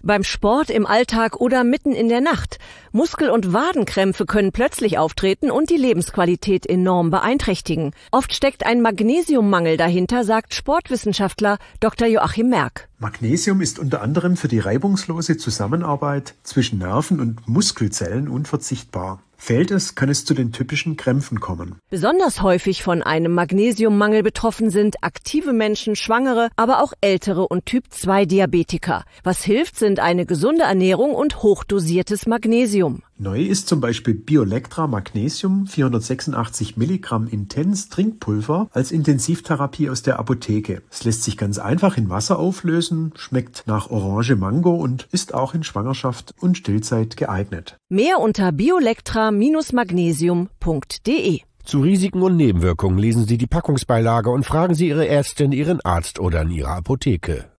Beim Sport, im Alltag oder mitten in der Nacht. Muskel- und Wadenkrämpfe können plötzlich auftreten und die Lebensqualität enorm beeinträchtigen. Oft steckt ein Magnesiummangel dahinter, sagt Sportwissenschaftler Dr. Joachim Merck. Magnesium ist unter anderem für die reibungslose Zusammenarbeit zwischen Nerven und Muskelzellen unverzichtbar. Fehlt es, kann es zu den typischen Krämpfen kommen. Besonders häufig von einem Magnesiummangel betroffen sind aktive Menschen, Schwangere, aber auch ältere und Typ-2-Diabetiker. Was hilft, sind eine gesunde Ernährung und hochdosiertes Magnesium. Neu ist zum Beispiel Biolectra Magnesium 486 Milligramm Intens Trinkpulver als Intensivtherapie aus der Apotheke. Es lässt sich ganz einfach in Wasser auflösen, schmeckt nach Orange Mango und ist auch in Schwangerschaft und Stillzeit geeignet. Mehr unter biolectra-magnesium.de. Zu Risiken und Nebenwirkungen lesen Sie die Packungsbeilage und fragen Sie Ihre Ärztin, Ihren Arzt oder in Ihrer Apotheke.